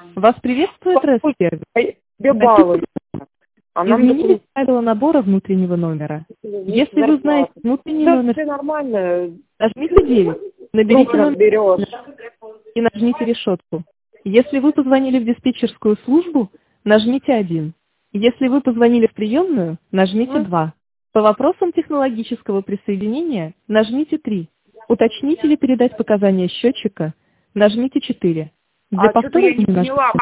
Вас приветствует Респервис. Тебе баллы. Изменились правила набора внутреннего номера. Если вы знаете внутренний номер, все нормально. нажмите 9, наберите номер и нажмите решетку. Если вы позвонили в диспетчерскую службу, нажмите 1. Если вы позвонили в приемную, нажмите 2. По вопросам технологического присоединения, нажмите 3. Уточнить или передать показания счетчика, нажмите 4. Для повторного